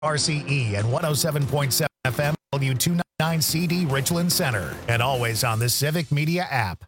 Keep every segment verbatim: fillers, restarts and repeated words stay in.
R C E and one oh seven point seven F M, W two ninety-nine C D Richland Center, and always on the Civic Media app.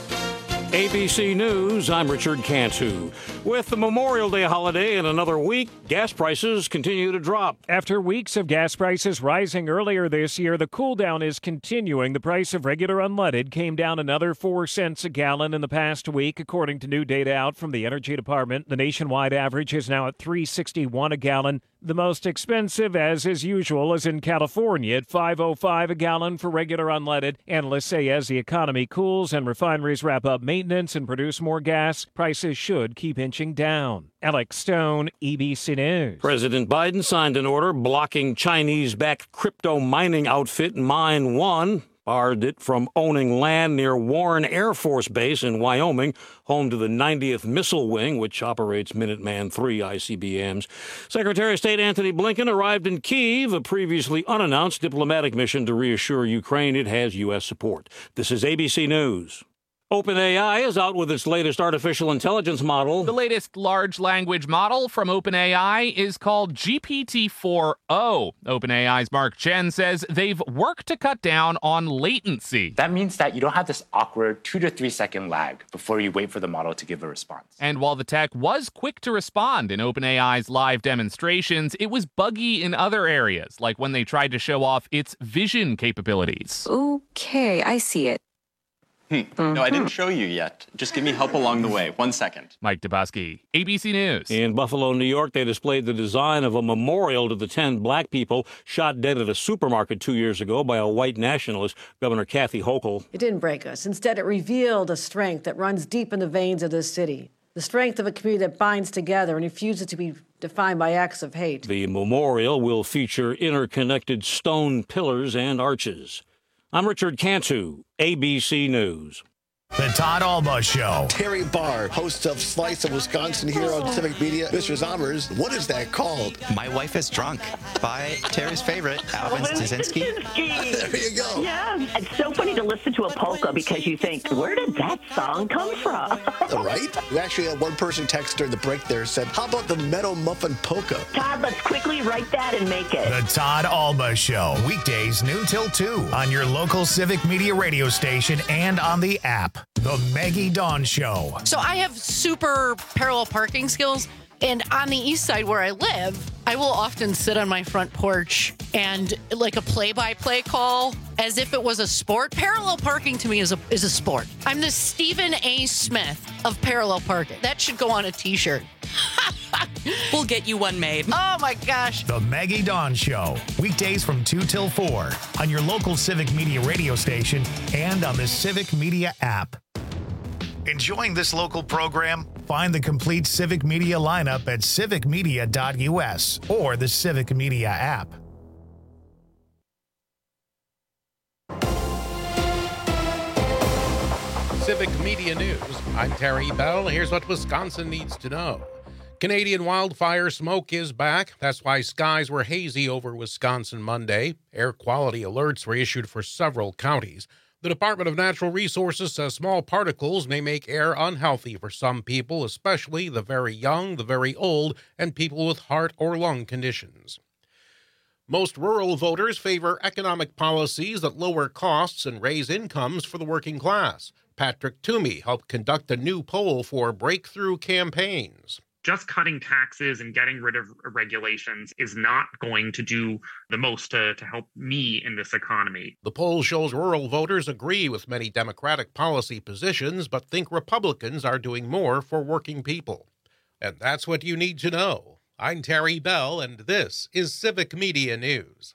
A B C News, I'm Richard Cantu. With the Memorial Day holiday in another week, gas prices continue to drop. After weeks of gas prices rising earlier this year, the cool down is continuing. The price of regular unleaded came down another four cents a gallon in the past week, according to new data out from the Energy Department. The nationwide average is now at three sixty-one a gallon. The most expensive, as is usual, is in California at five oh five a gallon for regular unleaded. Analysts say as the economy cools and refineries wrap up maintenance and produce more gas, prices should keep inching down. Alex Stone, A B C News. President Biden signed an order blocking Chinese-backed crypto mining outfit Mine One, barred it from owning land near Warren Air Force Base in Wyoming, home to the ninetieth Missile Wing, which operates Minuteman three I C B Ms. Secretary of State Antony Blinken arrived in Kyiv, a previously unannounced diplomatic mission to reassure Ukraine it has U S support. This is A B C News. OpenAI is out with its latest artificial intelligence model. The latest large language model from OpenAI is called G P T four o. OpenAI's Mark Chen says they've worked to cut down on latency. That means that you don't have this awkward two to three second lag before you wait for the model to give a response. And while the tech was quick to respond in OpenAI's live demonstrations, it was buggy in other areas, like when they tried to show off its vision capabilities. Okay, I see it. Hmm. Mm-hmm. No, I didn't show you yet. Just give me help along the way. One second. Mike Dubosky, A B C News. In Buffalo, New York, they displayed the design of a memorial to the ten black people shot dead at a supermarket two years ago by a white nationalist, Governor Kathy Hochul. It didn't break us. Instead, it revealed a strength that runs deep in the veins of this city. The strength of a community that binds together and refuses to be defined by acts of hate. The memorial will feature interconnected stone pillars and arches. I'm Richard Cantu, A B C News. The Todd Alba Show. Terry Barr, host of Slice of Wisconsin here on Civic Media. Mister Zommers, what is that called? My Wife is Drunk by Terry's favorite, Alvin Staszynski. There you go. Yeah, it's so funny to listen to a polka because you think, where did that song come from? Right? We actually had one person text during the break there said, how about the Meadow Muffin Polka? Todd, let's quickly write that and make it. The Todd Alba Show. Weekdays noon till two on your local Civic Media radio station and on the app. The Maggie Dawn Show. So I have super parallel parking skills, and on the east side where I live, I will often sit on my front porch and like a play-by-play call as if it was a sport. Parallel parking to me is a is a sport. I'm the Stephen A. Smith of parallel parking. That should go on a t-shirt. We'll get you one made. Oh my gosh. The Maggie Dawn Show. Weekdays from two till four on your local Civic Media radio station and on the Civic Media app. Enjoying this local program? Find the complete Civic Media lineup at civic media dot U S or the Civic Media app. Civic Media News. I'm Terry Bell. Here's what Wisconsin needs to know. Canadian wildfire smoke is back. That's why skies were hazy over Wisconsin Monday. Air quality alerts were issued for several counties. The Department of Natural Resources says small particles may make air unhealthy for some people, especially the very young, the very old, and people with heart or lung conditions. Most rural voters favor economic policies that lower costs and raise incomes for the working class. Patrick Toomey helped conduct a new poll for Breakthrough Campaigns. Just cutting taxes and getting rid of regulations is not going to do the most to, to help me in this economy. The poll shows rural voters agree with many Democratic policy positions, but think Republicans are doing more for working people. And that's what you need to know. I'm Terry Bell, and this is Civic Media News.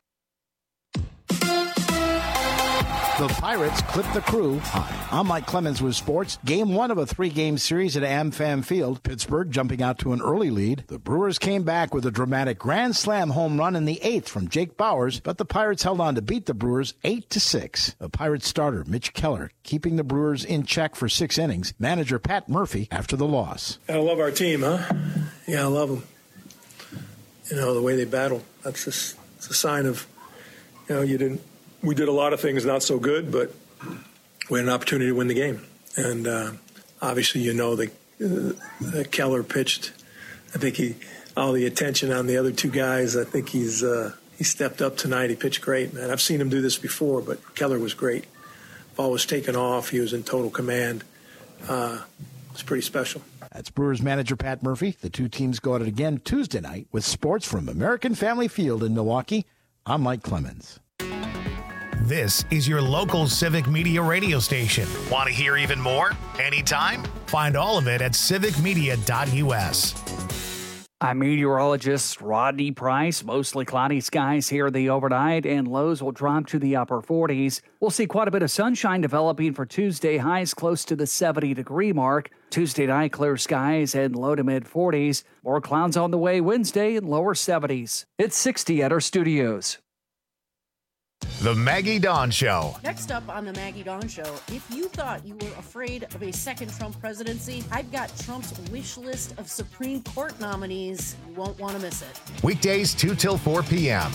The Pirates clipped the Crew. Hi, I'm Mike Clemens with sports. Game one of a three-game series at AmFam Field. Pittsburgh jumping out to an early lead. The Brewers came back with a dramatic grand slam home run in the eighth from Jake Bauers, but the Pirates held on to beat the Brewers eight to six. The Pirates starter, Mitch Keller, keeping the Brewers in check for six innings. Manager Pat Murphy after the loss. I love our team, huh? Yeah, I love them. You know, the way they battle. That's just it's a sign of, you know, you didn't. We did a lot of things not so good, but we had an opportunity to win the game. And uh, obviously, you know, that uh, Keller pitched. I think he all the attention on the other two guys. I think he's uh, he stepped up tonight. He pitched great, man. I've seen him do this before, but Keller was great. Ball was taken off. He was in total command. Uh, it's pretty special. That's Brewers manager Pat Murphy. The two teams go at it again Tuesday night with sports from American Family Field in Milwaukee. I'm Mike Clemens. This is your local Civic Media radio station. Want to hear even more? Anytime? Find all of it at civic media dot u s. I'm meteorologist Rodney Price. Mostly cloudy skies here the overnight, and lows will drop to the upper forties. We'll see quite a bit of sunshine developing for Tuesday, highs close to the seventy degree mark. Tuesday night, clear skies and low to mid forties. More clouds on the way Wednesday and lower seventies. It's sixty at our studios. The Maggie Dawn Show. Next up on the Maggie Dawn Show, if you thought you were afraid of a second Trump presidency, I've got Trump's wish list of Supreme Court nominees. You won't want to miss it. Weekdays two till four p.m.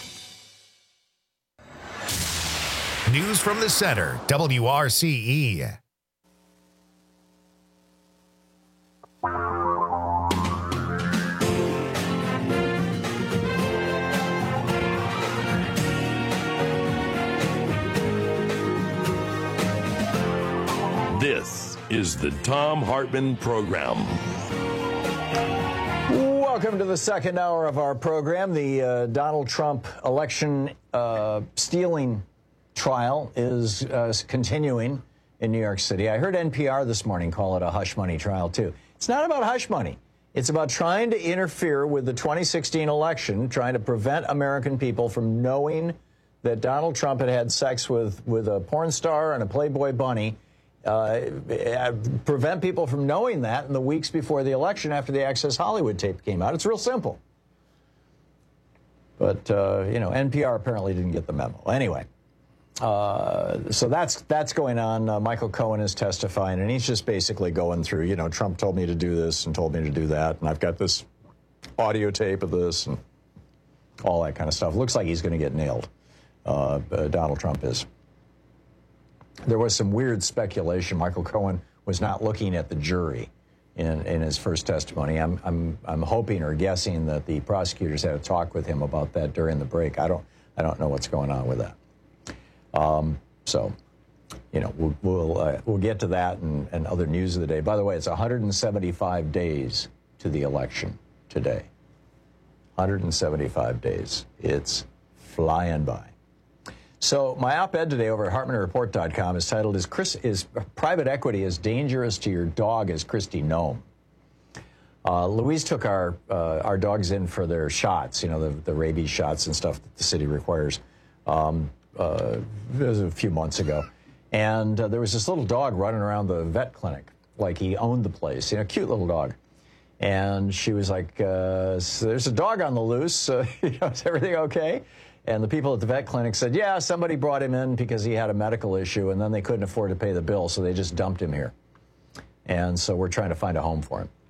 News from the center, W R C E. This is the Thom Hartmann Program. Welcome to the second hour of our program. The uh, Donald Trump election uh, stealing trial is uh, continuing in New York City. I heard N P R this morning call it a hush money trial, too. It's not about hush money. It's about trying to interfere with the twenty sixteen election, trying to prevent American people from knowing that Donald Trump had had sex with, with a porn star and a Playboy bunny. Uh, prevent people from knowing that in the weeks before the election after the Access Hollywood tape came out. It's real simple. But, uh, you know, N P R apparently didn't get the memo. Anyway, uh, so that's that's going on. Uh, Michael Cohen is testifying, and he's just basically going through, you know, Trump told me to do this and told me to do that, and I've got this audio tape of this and all that kind of stuff. Looks like he's going to get nailed. Uh, uh, Donald Trump is. There was some weird speculation. Michael Cohen was not looking at the jury in, in his first testimony. I'm, I'm, I'm hoping or guessing that the prosecutors had a talk with him about that during the break. I don't, I don't know what's going on with that. Um, so, you know, we'll, we'll, uh, we'll get to that and, and other news of the day. By the way, it's one hundred seventy-five days to the election today. one hundred seventy-five days. It's flying by. So my op-ed today over at Hartmann Report dot com is titled, is, Chris, is Private Equity as Dangerous to Your Dog as Kristi Noem? Uh, Louise took our uh, our dogs in for their shots, you know, the, the rabies shots and stuff that the city requires. Um, uh, it was a few months ago. And uh, there was this little dog running around the vet clinic like he owned the place, you know, cute little dog. And she was like, uh, so there's a dog on the loose. Uh, you know, is everything okay? And the people at the vet clinic said, yeah, somebody brought him in because he had a medical issue, and then they couldn't afford to pay the bill, so they just dumped him here. And so we're trying to find a home for him.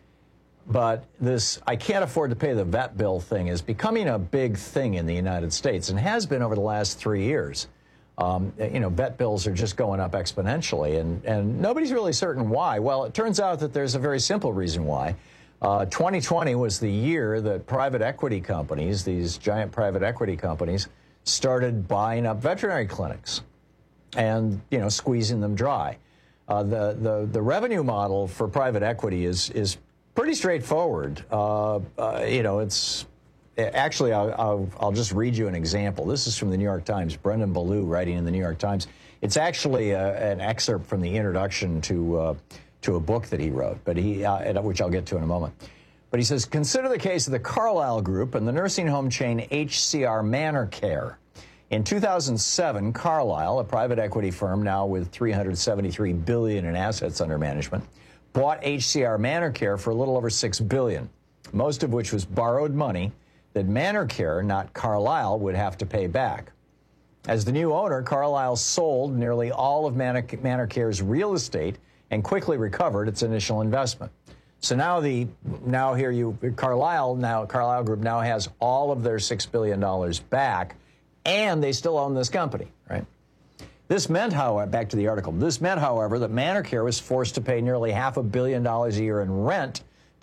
But this I can't afford to pay the vet bill thing is becoming a big thing in the United States and has been over the last three years. Um, you know, vet bills are just going up exponentially, and, and nobody's really certain why. Well, it turns out that there's a very simple reason why. Uh, twenty twenty was the year that private equity companies, these giant private equity companies, started buying up veterinary clinics and, you know, squeezing them dry. Uh, the, the, the revenue model for private equity is, is pretty straightforward. Uh, uh, you know, it's actually, I'll, I'll, I'll just read you an example. This is from the New York Times, Brendan Ballou writing in the New York Times. It's actually a, an excerpt from the introduction to uh, to a book that he wrote, but he, uh, which I'll get to in a moment. But he says, consider the case of the Carlyle Group and the nursing home chain H C R Manor Care. In two thousand seven, Carlyle, a private equity firm now with three hundred seventy-three billion dollars in assets under management, bought H C R Manor Care for a little over six billion dollars, most of which was borrowed money that Manor Care, not Carlyle, would have to pay back. As the new owner, Carlyle sold nearly all of Manor, Manor Care's real estate and quickly recovered its initial investment. So now the now here you Carlyle now Carlyle Group now has all of their six billion dollars back, and they still own this company, right? This meant, however, back to the article. This meant, however, that Manor Care was forced to pay nearly half a billion dollars a year in rent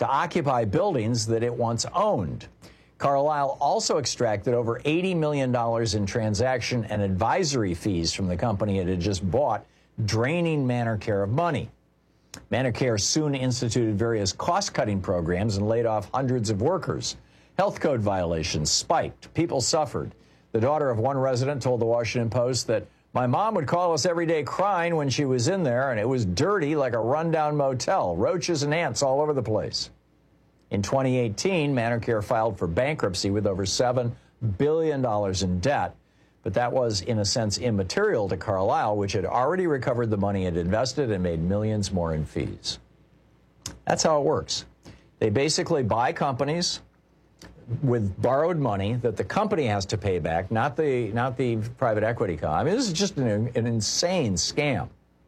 to occupy buildings that it once owned. Carlyle also extracted over eighty million dollars in transaction and advisory fees from the company it had just bought, draining ManorCare of money. ManorCare soon instituted various cost-cutting programs and laid off hundreds of workers. Health code violations spiked. People suffered. The daughter of one resident told the Washington Post that my mom would call us every day crying when she was in there, and it was dirty like a rundown motel, roaches and ants all over the place. In twenty eighteen, ManorCare filed for bankruptcy with over seven billion dollars in debt, but that was, in a sense, immaterial to Carlyle, which had already recovered the money it invested and made millions more in fees. That's how it works. They basically buy companies with borrowed money that the company has to pay back, not the not the private equity company. I mean, this is just an, an insane scam.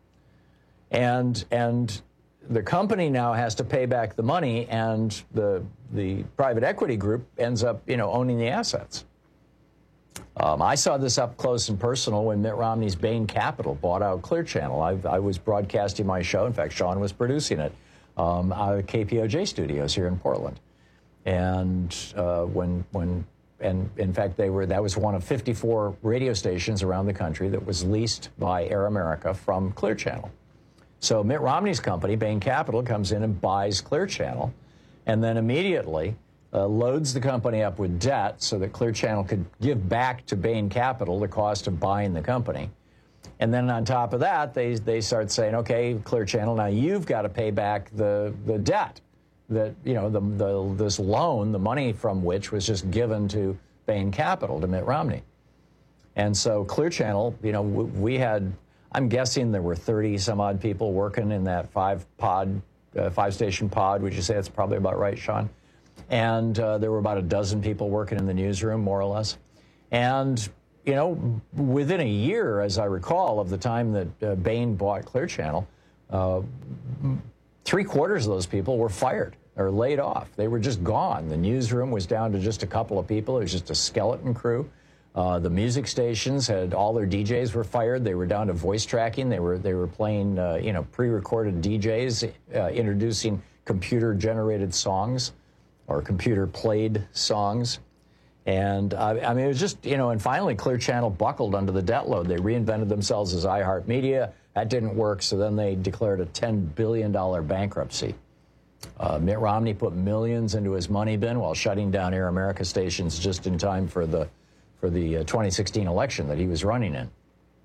And and the company now has to pay back the money, and the the private equity group ends up, you know, owning the assets. Um, I saw this up close and personal when Mitt Romney's Bain Capital bought out Clear Channel. I, I was broadcasting my show. In fact, Sean was producing it um, out of K P O J studios here in Portland. And uh, when, when, and in fact, they were, that was one of fifty-four radio stations around the country that was leased by Air America from Clear Channel. So Mitt Romney's company, Bain Capital, comes in and buys Clear Channel, and then immediately uh, loads the company up with debt so that Clear Channel could give back to Bain Capital the cost of buying the company. And then on top of that, they, they start saying, okay, Clear Channel, now you've got to pay back the, the debt. That, you know, the, the, this loan, the money from which was just given to Bain Capital, to Mitt Romney. And so Clear Channel, you know, we, we had, I'm guessing there were thirty some odd people working in that five pod, uh, five station pod. Would you say that's probably about right, Sean? And uh, there were about a dozen people working in the newsroom, more or less. And, you know, within a year, as I recall, of the time that uh, Bain bought Clear Channel, uh, three quarters of those people were fired or laid off. They were just gone. The newsroom was down to just a couple of people. It was just a skeleton crew. Uh, the music stations had all their D Js were fired. They were down to voice tracking. They were they were playing uh, you know pre-recorded D Js, uh, introducing computer-generated songs or computer-played songs. And uh, I mean, it was just, you know, and finally Clear Channel buckled under the debt load. They reinvented themselves as iHeartMedia. That didn't work, so then they declared a ten billion dollars bankruptcy. Uh, Mitt Romney put millions into his money bin while shutting down Air America stations just in time for the for the uh, twenty sixteen election that he was running in.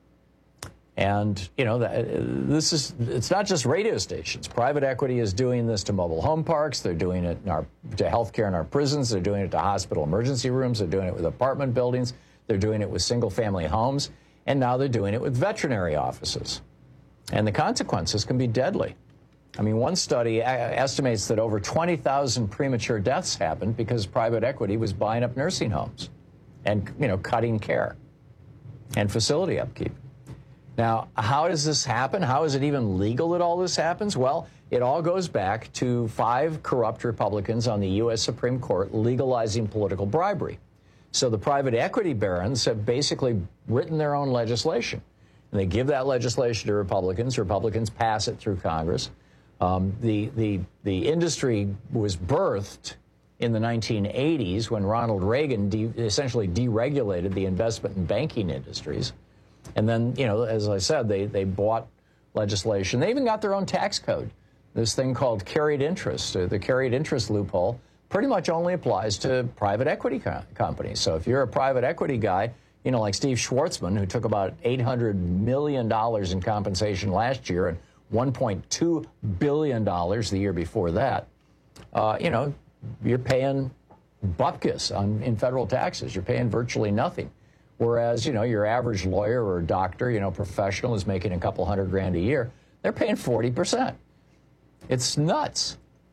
And, you know, that, uh, this is, it's not just radio stations. Private equity is doing this to mobile home parks. They're doing it in our, to healthcare in our prisons. They're doing it to hospital emergency rooms. They're doing it with apartment buildings. They're doing it with single-family homes. And now they're doing it with veterinary offices. And the consequences can be deadly. I mean, one study estimates that over twenty thousand premature deaths happened because private equity was buying up nursing homes and, you know, cutting care and facility upkeep. Now, how does this happen? How is it even legal that all this happens? Well, it all goes back to five corrupt Republicans on the U S Supreme Court legalizing political bribery. So the private equity barons have basically written their own legislation. And they give that legislation to Republicans. Republicans pass it through Congress. Um, the, the, the industry was birthed in the nineteen eighties when Ronald Reagan de essentially deregulated the investment and banking industries. And then, you know, as I said, they, they bought legislation. They even got their own tax code, this thing called carried interest. Uh, the carried interest loophole pretty much only applies to private equity co companies. So if you're a private equity guy, you know, like Steve Schwartzman, who took about eight hundred million dollars in compensation last year and one point two billion dollars the year before that, uh, you know, you're paying bupkis on, in federal taxes. You're paying virtually nothing. Whereas, you know, your average lawyer or doctor, you know, professional is making a couple hundred grand a year. They're paying forty percent. It's nuts.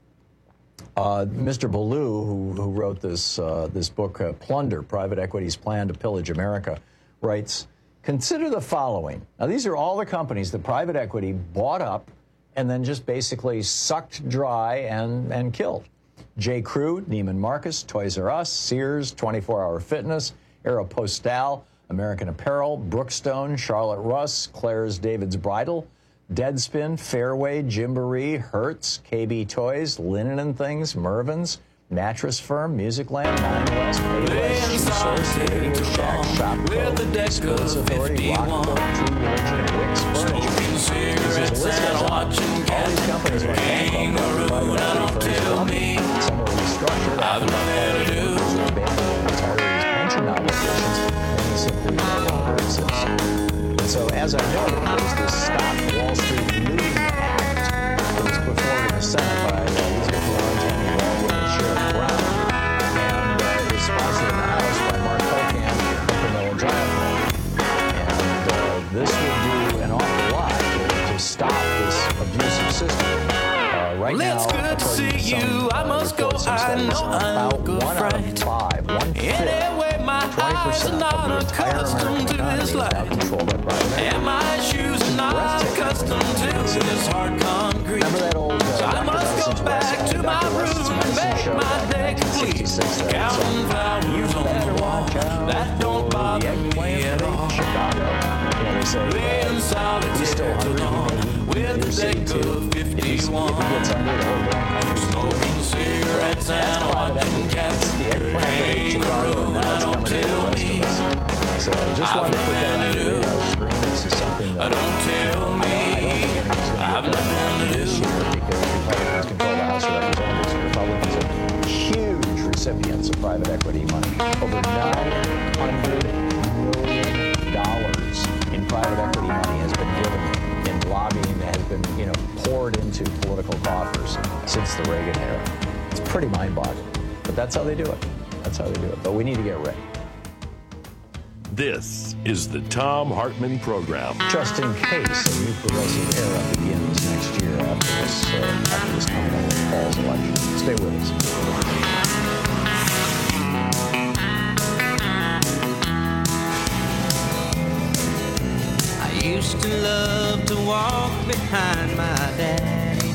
Uh, Mister Ballou, who, who wrote this, uh, this book, uh, Plunder, Private Equity's Plan to Pillage America, writes, consider the following. Now, these are all the companies that private equity bought up and then just basically sucked dry and, and killed. J. Crew, Neiman Marcus, Toys R Us, Sears, twenty-four hour Fitness, Aeropostale, American Apparel, Brookstone, Charlotte Russe, Claire's David's Bridal, Deadspin, Fairway, Gymboree, Hertz, K B Toys, Linen and Things, Mervyn's, Mattress Firm, Musicland, Nine West, Payless, Shoe Source, Radio Shack, Shopco, Sports Authority, Rockport, True Religion, and Wix Furniture. This is a list of all these companies went bankrupt by the thirty-first month. Some are restructured after the abandoned retirees' pension obligations, many simply no longer exist. And so, as I noted, there's this Stop Wall Street Looting Act that was put forward in the Senate by Elizabeth Warren, Tammy Baldwin, and Sherrod Brown, and uh, is sponsored in the House by Mark Pocan and Camilla Giacomo. And uh, this will do an awful lot to, to stop this abusive system. Uh, right Let's now, good to see some, you. I must go. I know I about look one out of five, one fifth, anyway, my eyes are not accustomed to this life, and my shoes are not accustomed to this hard concrete. So I must go back to my room and make my day complete. Counting flowers on the wall that don't bother me at all. Laying solitaire alone with the deck of fifty-one. Smoking cigarettes and watching cats rain road. I don't tell me. So I just wanted to put that on the radar screen. This is something that don't tell me. I've nothing to do. Because Republicans control the House of Representatives. Republicans are huge recipients of private equity money. Over nine hundred million dollars in private equity money has been given in lobbying that has been, you know, poured into political coffers since the Reagan era. It's pretty mind-boggling. But that's how they do it. That's how they do it. But we need to get ready. This is the Thom Hartmann Program. Just in case a new progressive era begins next year after this, uh, after this coming fall's election. Stay with us. I used to love to walk behind my daddy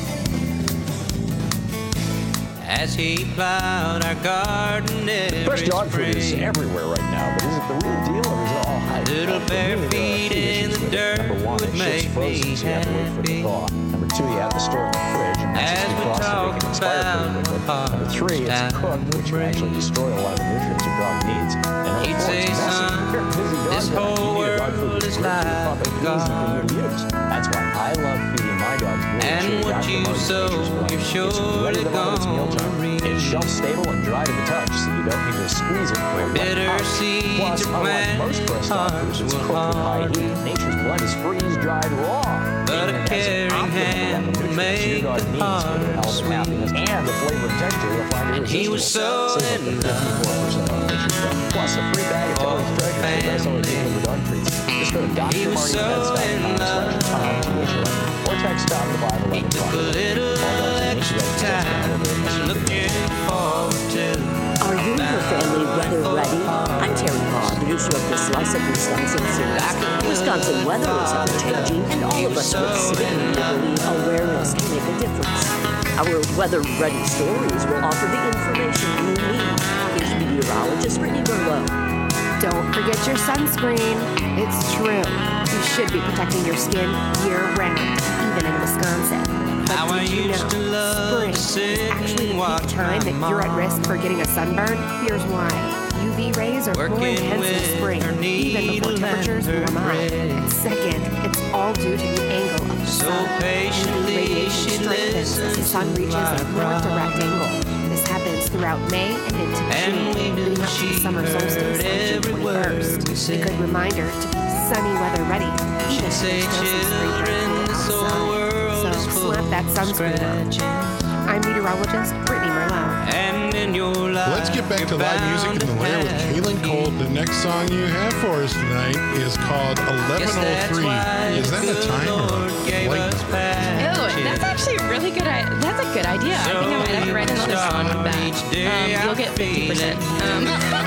as he plowed our garden every Fresh dog food spring. is everywhere right now, but is it the real deal or is it all hype? Little bare feet in the dirt Number one, would it's just make frozen, me so you have to wait for it to happy. thaw. Number two, you have to store it in the fridge, and that's As just we defrost so they can expire pretty quickly. Number three, it's cooked, which can actually destroy a lot of the nutrients your dog needs. And number He'd four, say, it's messy. son, If you're a busy dog this owner, whole you need a dog food world that's is great for your like puppy, easy for you to use. That's why I love feeding my dogs blue And chewy what Doctor you Martens sow, Nature's Blend. you're It's surely ready to love its gonna mealtime. reap. It's shelf stable and dry to the touch, so you don't need to squeeze it for a wet Bitter pouch. seeds Plus, are unlike most breast dog planted, foods, it's hearts cooked with will high heat. Nature's Blend is freeze-dried raw. But a It has caring optimal hand blend of nutrients made your dog the needs for their heart health, happiness, and the flavor and texture you'll find And he was irresistible. so Save up to in fifty-four percent on Nature's Blend. Plus, a free bag of Taylor's Treasures for the best always delivered dog treats. Just go to He was so in drmartinpets dot com slash Tom T H O N or text Tom to five eleven Took a little extra time and looking forward to. Are you and your family weather ready? I'm Terry Hall, producer of the Slice of Wisconsin series. Wisconsin weather is ever-changing, and all of us with civic media believe awareness can make a difference. Our weather-ready stories will offer the information you need. Here's meteorologist Brittany Merlot. Don't forget your sunscreen. It's true. You should be protecting your skin year-round, even in Wisconsin. But How I did you used to know love spring is sitting actually the watching peak time that my you're at mom. risk for getting a sunburn? Here's why. U V rays are more Working intense in with spring, her even before needle temperatures and her warm up. thread. And second, it's all due to the angle of the So sun. patiently U V radiation she strengthens as the sun reaches listens a to more my direct angle. This happens throughout May and into And June, we knew leading up to she the summer heard solstice on June every word twenty-first. we A said. good reminder to be sunny weather ready, even if say, there's still some spring children, air this cool whole world outside. is So full slap that of sunscreen on. scratches. I'm meteorologist Brittany Merlot. And in your life, Let's get back to live music in the lair with Kaylin Cole. The next song you have for us tonight is called eleven oh three. Is that a time or a flight number? Ew, that's actually a really good. I- that's a good idea. I think I might have to write another song with that. Um, you'll get fifty percent. Um,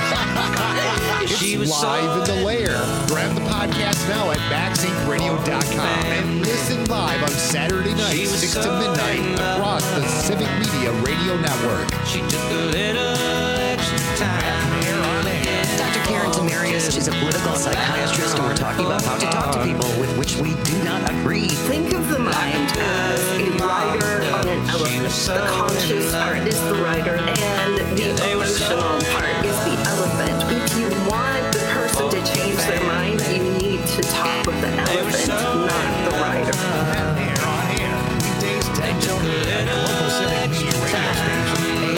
It's live in the lair. Grab the podcast now at backseat radio dot com and listen live on Saturday night, six to midnight, across the Civic Media Radio Network. She took a little extra time. Doctor Karen Demarius is is a political psychiatrist, and we're talking about how to talk to people with which we do not agree. Think of the mind as a rider on an elephant. The conscious part is the rider, and the emotional part is the elephant. If you want the person to change their mind, you need to talk with the elephant, not the rider. Here on air, weekdays ten till noon at your local Civic Media radio station.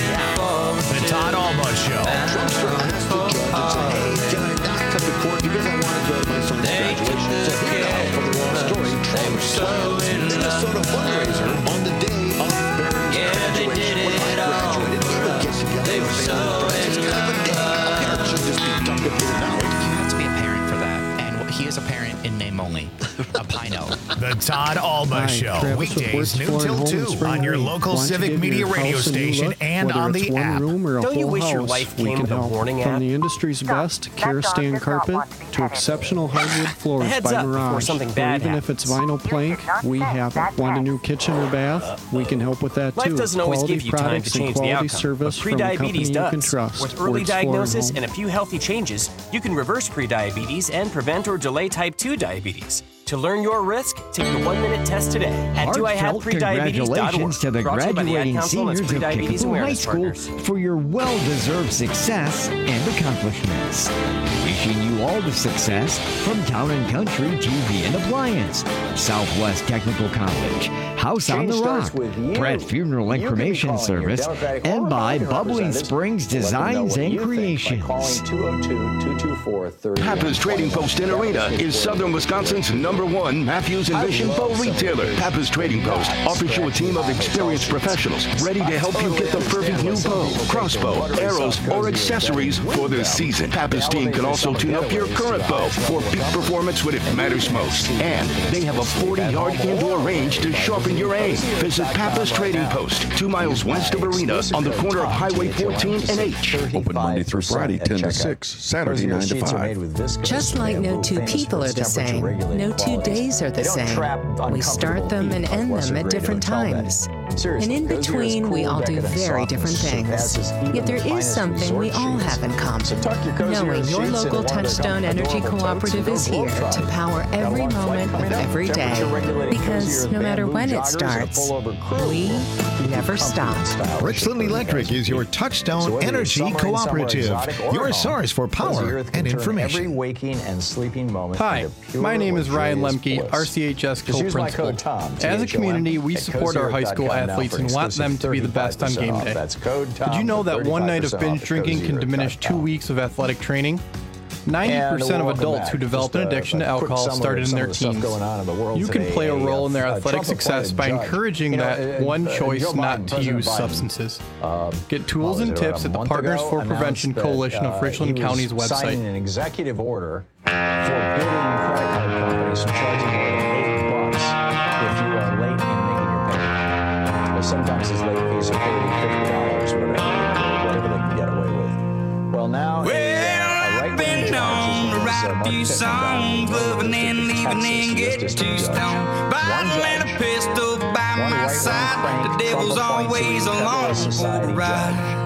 The Todd Alba Show. Trumpster asked the judge and said, hey, can I not come to court because I want to go to my son's graduation? So here now for the long story, Trump swells Minnesota fundraiser on the day of Barron's graduation. When I graduated, we would get together with family. It's kind of a day. A parent should just be dumped in the knowledge. You have to be a parent for that. And he is a parent in name only. A Pino. The Todd Alba Hi, Show. Travis Weekdays with noon Works till Flooring Home two in Spring on your Green. local Want to Civic give Media your radio house a new station look, and whether on it's the one app. room or a Don't full you wish your house, wife we came can with a help. warning From app? the industry's best Karastan carpet to exceptional hardwood floors Heads by up before Mirage. something Or bad even if it's vinyl plank, we have it. Want a new kitchen or bath? We can help with that Life too. doesn't always Quality give you time to products and change the quality outcome, service but from a company prediabetes you does. can trust. With early Works Flooring diagnosis Home. and a few healthy changes, you can reverse prediabetes and prevent or delay type two diabetes. To learn your risk, take the one-minute test today at do I have Heartfelt prediabetes dot org. congratulations to the Brought to you by the Ad graduating Council and its seniors of Prediabetes Kickapoo High Awareness School Partners. for your well-deserved success and accomplishments. Wishing you all the success from Town and Country T V and Appliance, Southwest Technical College, House on the Change Rock, starts with you. Brett Funeral and You can be Cremation calling your Service, Democratic and or by Republican Bubbling representatives Springs to let them know Designs what and you think by Creations. calling two oh two, two two four, three one. Pappas Trading Post in Arena is Southern Wisconsin's number one Matthews and Mission bow retailer. Pappas Trading Post offers you a team of experienced professionals ready to help you get the perfect new bow, crossbow, arrows, or accessories for the season. Pappas team can also tune up your current bow for peak performance when it matters most. And they have a forty-yard indoor range to sharpen your aim. Visit Pappas Trading Post, two miles west of Arena on the corner of Highway fourteen and H. Open Monday through Friday, ten to six, Saturday, nine to five. Just like no two people are the same, no two days are the same. We start them and end them at different times. And in between, we all do very different things. Yet there is something we all have in common. Knowing your local Touchstone Energy Cooperative is here to power every moment of every day. Because no matter when it starts, we never stop. Richland Electric is your Touchstone Energy Cooperative, your source for power and information. Every waking and sleeping moment. Hi, my name is Ryan Lemke, R C H S co-principal. As a community, we support our high school athletes and want them to be the best on game day. Did you know that one night of binge drinking can diminish two weeks of athletic training? ninety percent of adults who develop an addiction to alcohol started in their teens. You can play a role in their athletic success by encouraging that one choice not to use substances. Get tools and tips at the Partners for Prevention Coalition of Richland County's website. An executive order forbidding credit card companies from charging more than eight bucks if you are late in making your payment. Or sometimes these late fees are thirty, fifty dollars, whatever, whatever they can get away with. Well, now. I've been known to write a few songs, loving and leaving and get too stoned. Bottle and a pistol by my side, the devil's always along for the ride.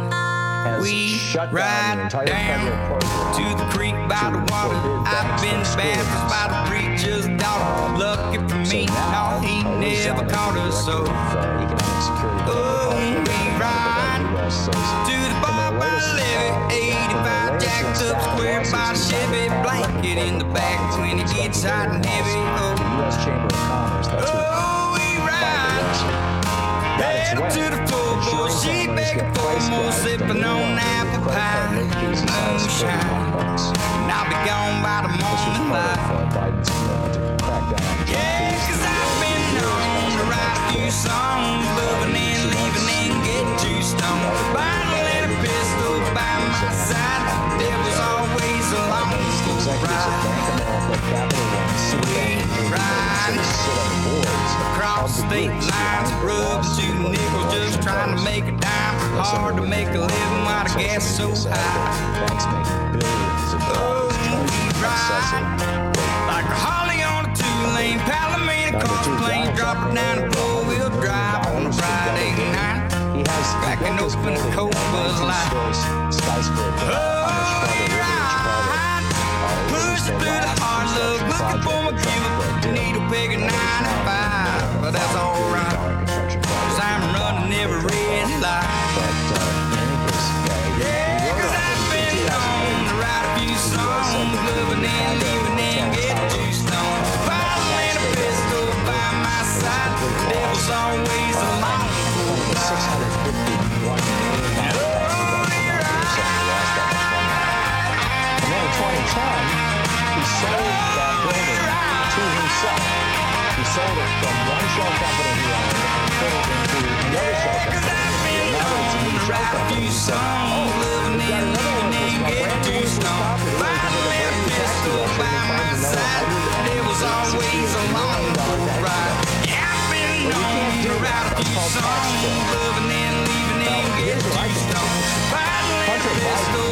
We ride down to the creek by the water. I've been baptized by the preacher's daughter. Lucky for me, no, he never caught us so. Oh, we ride to the bar by the levee, eighty-five jacked up square by the Chevy, blanket in the back when it gets hot and heavy. Oh, oh we ride head to the floor, she begging for more, sipping on apple pie, moonshine, and I'll be gone by the morning light. Yeah, 'cause I've been known to write a few songs, loving and leaving and get too stoned. Bottle and a pistol by my side, the devil's always along for the ride. We ride across state lines, rubbing two nickels, just trying to make a dime. Hard to make a living while the gas is so high. Oh, we ride like a Holly on a two-lane Palomino cross plane, drop it down a four-wheel drive on a Friday night, cracking open a cold Buzz Light. Oh, we ride and leaving and get too stoned. Bottle and a pistol by my side. The devil's always along. six hundred fifty-one million dollars. And then in twenty ten, he sold that building to himself. He sold it from one shell company he owned and put it into another shell company. And now that it's a new shell company, he said, oh, we've got another one of this brand new piece of property. We can get a brand new tax deduction. We find another one hundred sixty-eight million dollars tax deduction. But we can't do that. It's called tax code. Now, here's what I think. Hunter Biden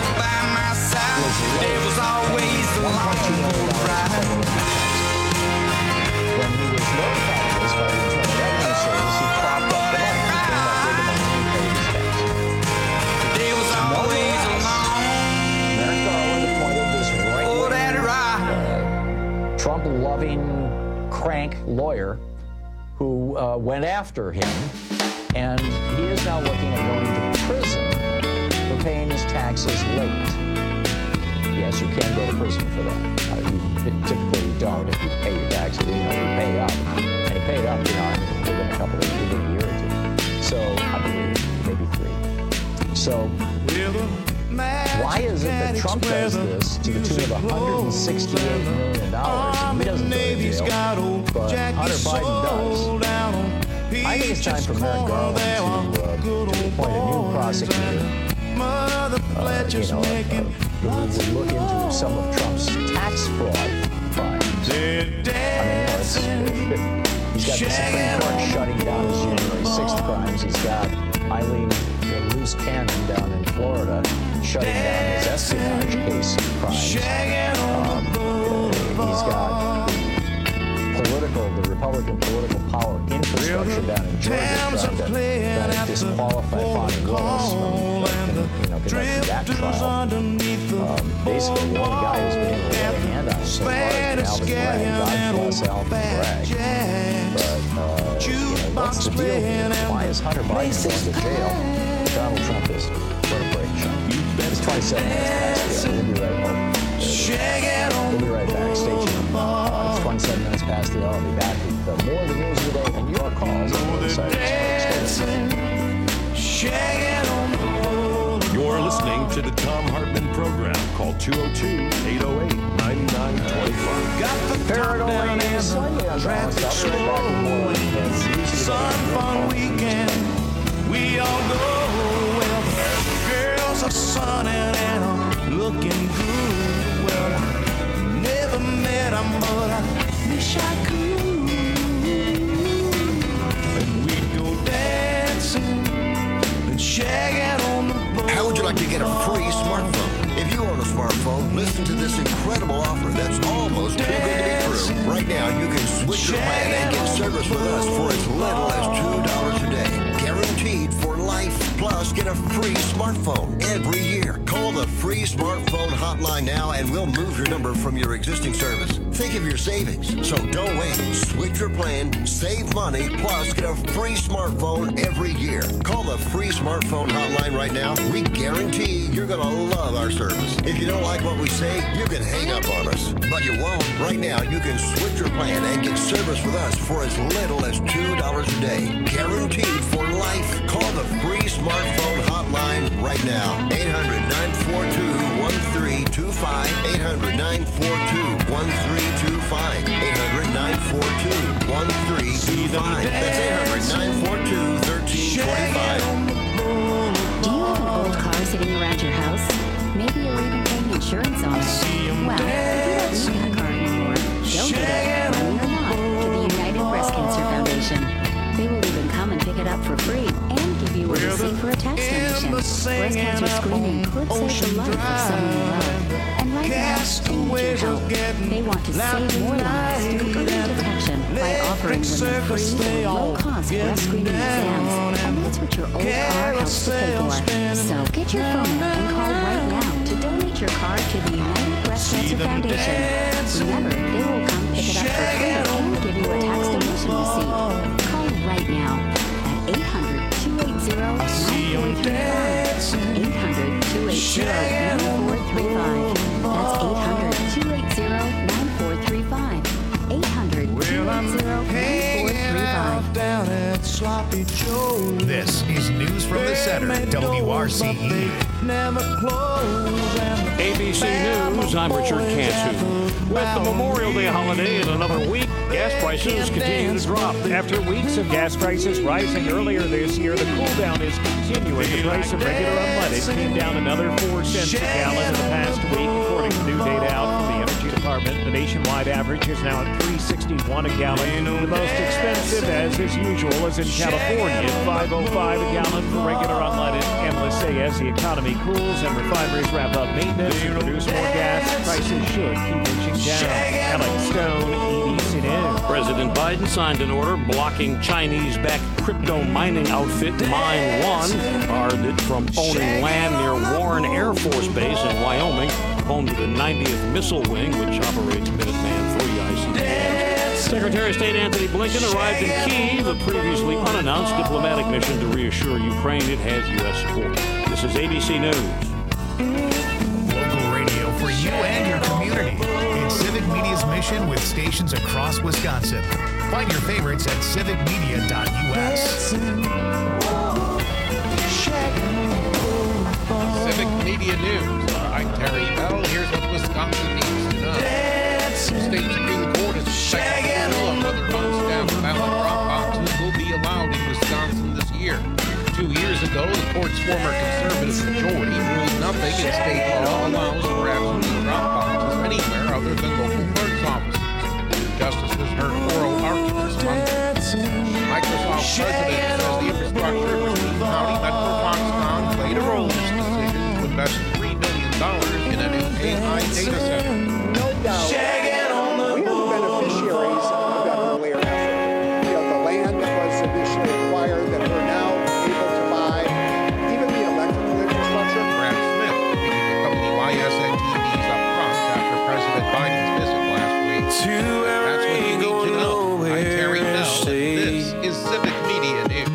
was always one point two million dollars. When he was notified of this by the Internal Revenue Service, he propped up the money. He came up with the money and paid his tax. There was always along. Merrick Garland appointed this right-wing, uh, Trump-loving crank lawyer who uh, went after him, and he is now looking at going to prison for paying his taxes late. Yes, you can go to prison for that. Uh, you typically don't if you pay your taxes. You know, you pay up, and you pay it up, you know, within a couple of within a year or two. So I believe maybe three. So why is it that Trump does this to the tune of one hundred sixty-eight million dollars? And he doesn't go to jail, but Hunter Biden does. I think it's time for Merrick Garland to, uh, to appoint a new prosecutor. Uh, you know, uh, who would look into some of Trump's tax fraud crimes. I mean, you know, it's, he's got the Supreme Court shutting down his January sixth crimes. He's got Eileen, the loose cannon down in Florida, shutting down his espionage case crimes. Um, he's got political, the Republican political power infrastructure down in Georgia trying to, trying to disqualify Fani Willis from, from you know, conducting that trial. Um, basically, the only guy who's been able to lay a hand on it so far is Alvin Bragg. God bless Alvin Bragg. But, uh, you know, what's the deal here? Why is Hunter Biden going to jail? Donald Trump is for a break. It's twenty-seven minutes past the hour. We'll be right home. We'll be right back. Stay tuned. Uh, it's twenty-seven minutes past the hour. I'll be back with uh, more of the news of the day and your calls on the other side of the You're listening to the Thom Hartmann Program. Call two oh two, eight oh eight, nine nine two five. Got the top down and the traffic slow and sun fun weekend. We all go well. Girls are sunning and I'm looking good. Well, I never met them, but I wish I could. And we'd go dancing and shagging on the boat. How would you like to get a free smartphone? If you own a smartphone, listen to this incredible offer that's almost too good to be true. Right now, you can switch your plan and get service with us for as little as two dollars a day. Guaranteed for life. Plus, get a free smartphone every year. Call the free smartphone hotline now and we'll move your number from your existing service. Think of your savings, so don't wait. Switch your plan, save money, plus get a free smartphone every year. Call the free smartphone hotline right now. We guarantee you're going to love our service. If you don't like what we say, you can hang up on us. But you won't. Right now, you can switch your plan and get service with us for as little as two dollars a day. Guaranteed for life. Call the free smartphone hotline right now. eight hundred, nine four two, one three two five. eight hundred, nine four two, one three two five. eight hundred, nine four two, one three two five. That's eight hundred, nine four two, one three two five. Do you have an old car sitting around your house? Maybe you're even paying insurance on it. Well, if you don't need that car anymore, donate it, money or not, to the United Breast Cancer Foundation. They will even come and pick it up for free and give you a receipt for a tax donation. Breast cancer screening could save the life of someone you love. And right now, they need your help. They want to save more lives through early detection by offering them free, low-cost breast screening exams. And that's what your old car helps to pay for. So get your phone up and call right now to donate your car to the United Breast Cancer Foundation. Remember, they will come pick it up for free and give you a tax donation receipt. Right now at eight hundred, two eight zero, nine four three five. eight hundred, two eight zero, nine four three five. That's eight hundred, two eight zero, sloppy Joe. This is News from the Center, W R C E. A B C News, I'm Richard Cantu. With the Memorial Day holiday in another week, gas prices continue to drop. After weeks of gas prices rising earlier this year, the cool down is continuing. The price of regular unleaded came down another four cents a gallon in the past week, according to new data out from the Energy Department. The nationwide average is now at three sixty-one a gallon. The most expensive, as is usual, is in California at five oh five a gallon for regular unleaded. Analysts say as the economy cools and refineries wrap up maintenance and produce more gas, prices should keep inching down. Alex Stone, E B C News. President Biden signed an order blocking Chinese-backed crypto mining outfit Mine One, barred it from owning land near Warren Air Force Base in Wyoming, home to the ninetieth Missile Wing, which operates Minuteman three I C B Ms. Secretary of State Anthony Blinken arrived in Kyiv, a previously unannounced diplomatic mission to reassure Ukraine it has U S support. This is A B C News. Local radio for you and your community. It's Civic Media's mission with stations across Wisconsin. Find your favorites at civic media dot U S. Civic Media News. I'm Terry Bell. Here's what Wisconsin needs to know. The state Supreme Court is expecting to rule on whether votes down ballot drop boxes will be allowed in Wisconsin this year. Two years ago, the court's former conservative majority ruled nothing in state law allows for absolute drop boxes anywhere other than local clerk's offices. Justices heard oral arguments Monday. Microsoft president says the infrastructure in Macomb County Metro Foxconn played a role in this decision to invest three million dollars in a new A I data center. No doubt. We are the beneficiaries of that earlier effort. You know, the land that was initially acquired that we're now able to buy, even the electrical infrastructure. Brad Smith picking the company Y S N T Vs up front after President Biden's visit last week. That's what you need to know. I'm Terry Bell, and this is Civic Media News.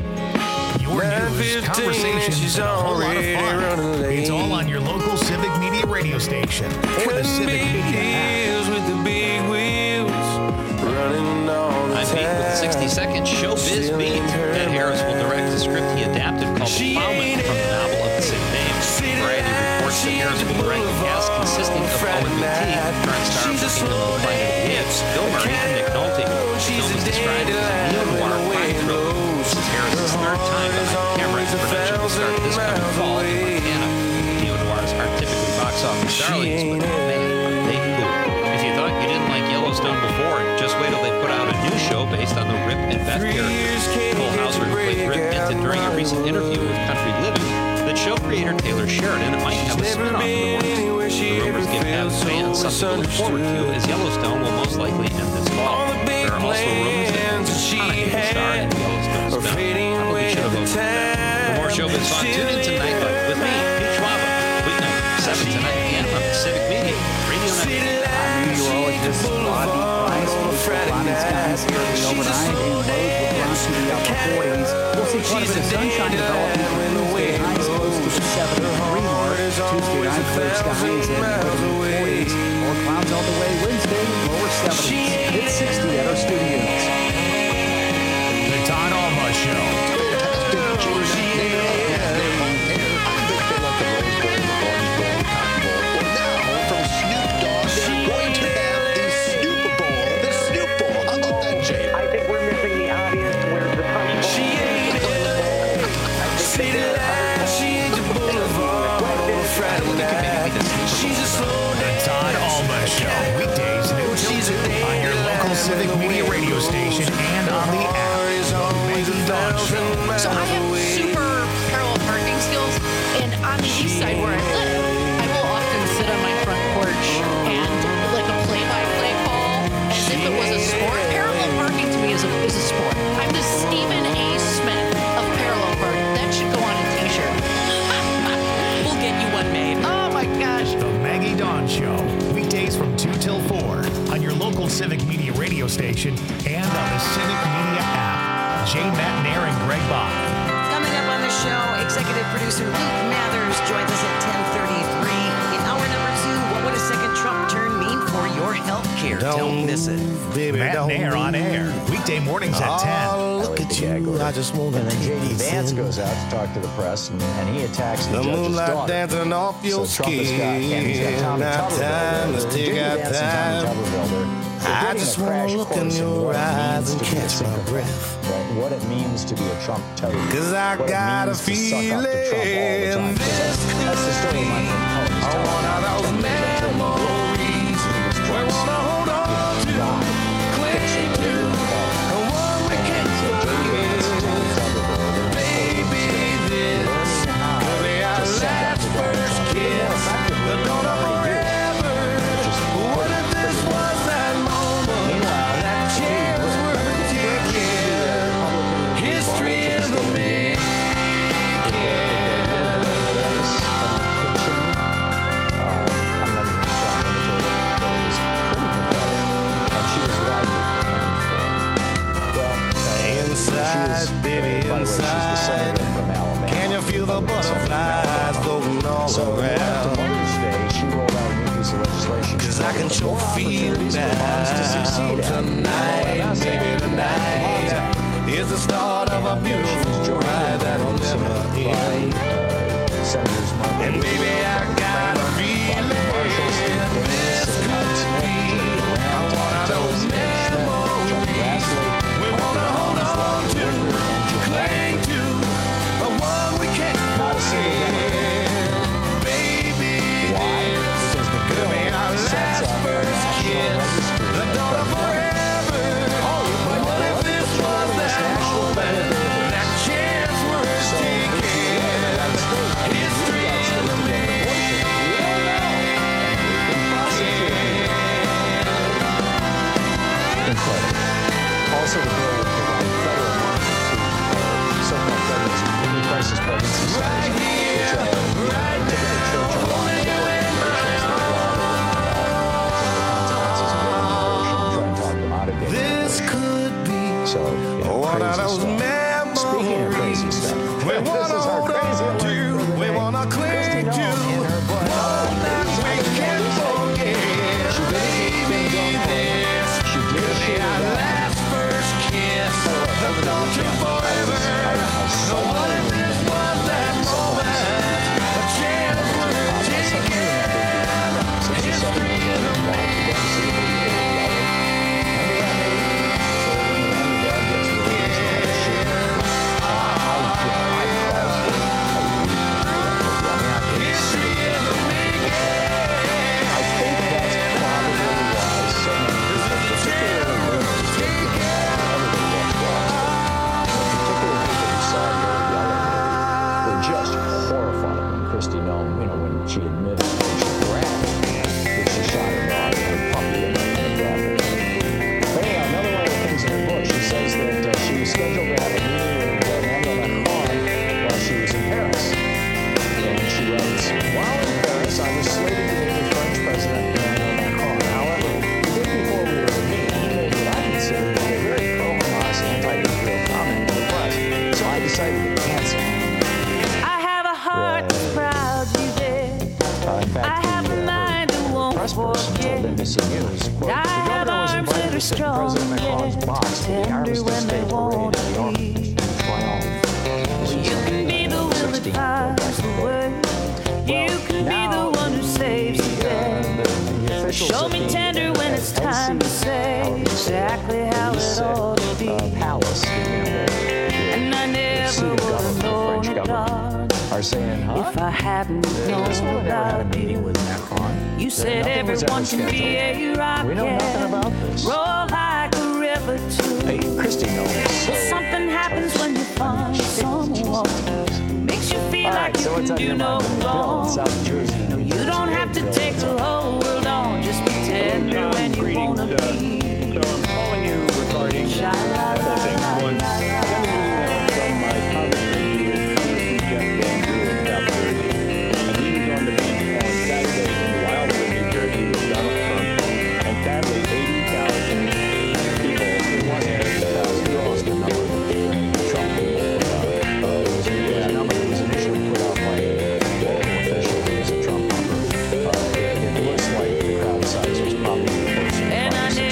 Your news, conversations, and a whole lot of fun. It's all on your local Civic Media radio station or the Civic Media app. With the big wheels, running all the I'm Pete with sixty seconds Showbiz Beat. Ed Harris will direct the script he adapted called The Plowman from the novel of the same name. Variety reports that Harris will direct a cast consisting of Owen McTeague, current star of the Kingdom of the Planet of the Apes, Bill Murray, and Nick Nolte. The film is described as a neo-noir crime thriller. This is Harris' third time behind the camera, and production will start this coming fall in Montana. Neo-noirs aren't typically box office darlings, but man, they cool. If you thought you didn't like Yellowstone before, just wait till they put out a new show based on the Rip and Beth characters. Cole Hauser played Rip hinted during a recent interview with Country Living that show creator Taylor Sheridan might have a spin-off in the works. The rumors give avid fans something to look forward to, as Yellowstone will most likely end this fall. There are also rumors that McConaughey will star in the Yellowstone spin-off. Probably should have voted for that. For more showbiz fun, tune in tonight with me, Pete Schwaba, weeknight, seven to nine p.m. on Civic Media Radio Network. I'm meteorologist Bobby Price. Cloudy skies here overnight and lows will run to the upper forties. We'll see quite a bit of sunshine developing from Wednesday highs close to the seventy-three mark. Tuesday night clear skies and lows in the forties. More clouds all the way Wednesday, lower seventies. It's sixty at our studios. The Todd Alma Show. Civic Media radio station and on the app. So I have super parallel parking skills, and on the east side where I live, I will often sit on my front porch and like a play-by-play call as if it was a sport. Parallel parking to me is a, is a sport. I'm the Stephen A. Smith of parallel parking. That should go on a t-shirt. We'll get you one made. Oh my gosh. The Maggie Dawn Show, weekdays from two till four on your local Civic Media radio station and on the Civic Media app. Jay Matnair and Greg Bach. Coming up on the show, executive producer Luke Mathers joins us at ten thirty-three. In hour number two, what would a second Trump turn mean for your health care? Don't miss it. Baby, Matt and Air on air. Weekday mornings at ten. Oh, look at you. I just want to. And then J D Vance goes out to talk to the press, and, and he attacks the, The judge's moonlight daughter. dancing off your so Trump has got, and he's got Tommy skin. Tuberville Time, there. let's J D take our Vance and Tommy time. Tuberville, they're- they're I getting just a want crash to look in course your what it eyes means and to be a catch my sycophant, breath. right? What it means to be a Trump toady. 'Cause I what got it a means to suck up to Trump all the time. 'Cause That's, that's the story of my friend Cohen's telling. One of those memories we wanna hold on to, cling to, the one we can't forget. Baby, this could be our last first kiss, the dawn of forever. What if this was that moment, that chance worth taking? History is the making. Inside, baby, inside. Can you feel the butterflies floating all So around? after Mother's Day, she rolled out a new piece of legislation. Cause I can sure feel opportunities for moms to succeed that at. tonight, baby, tonight is the start of a beautiful ride that'll never end. And baby, I got a feeling this could be one of those memories we wanna hold on to, cling to, the one we can't forget. Baby, this could be our last first kiss, the dawn of forever. But what if this was that moment, that chance worth taking? History in the making. Incredible. Also, the bill would provide federal money to uh, so-called federal community crisis pregnancy centers, which are typically church or law enforcement organizations that go out and the consequences of their immigration and try and talk them out of getting This could be so, you know, one of crazy those stuff. memories. Speaking of crazy stuff, We this wanna is our hold crazy on to, alert. we wanna cling to, one that we can't forget. Baby, this could be our last first kiss, the dawn to forever. So what if this was that moment, a chance worth taking? History in the making. Just horrified when Christy Nome, you know, when she admitted that she grabbed, that she shot her dog and her puppy and her grabbed her. But anyhow, another one of the things in her book, she says that uh, she was scheduled to have a meeting with uh, Emmanuel Macron while she was in Paris. And she writes, while in Paris, I was slated to meet with French President Emmanuel Macron. However, the day before we were to meet, he made what I consider to be a very pro-Hamas, anti-Israel comment to the press. So I decided to cancel. Heart that's proud you there. Uh, in fact, I have the, a uh, mind that won't press person told N B C News, quote, I the have governor was arms invited that to are sit in strong, President Macron's box for the tender Armistice when they Day parade won't in New York in triumph. You can be the will that finds the way. You can be the one who saves the day. Show me tender when it's time to say exactly how it ought to be. Palace, And I never would have known it all are saying, huh? if I hadn't known This woman never had a meeting with Macron. You said everyone can be a rocket. We know nothing about this. Roll like a river too. Hey, Christy knows. So something happens when you find someone who makes you feel All like right, so you can do no wrong. South Jersey. No, you don't have to take the whole world on. Just be tender when you wanna be. So I'm calling you regarding several things. One, from my congressman who is Congressman Jeff Van Drew in South Jersey, and he was on the beach on Saturday in Wildwood, New Jersey with Donald Trump, and sadly eighty thousand people in one area lost the number of Trump people. Uh, uh, it was a number that was initially put out by a local official who was a Trump member. Uh, it, it looks like the crowd size was probably closer to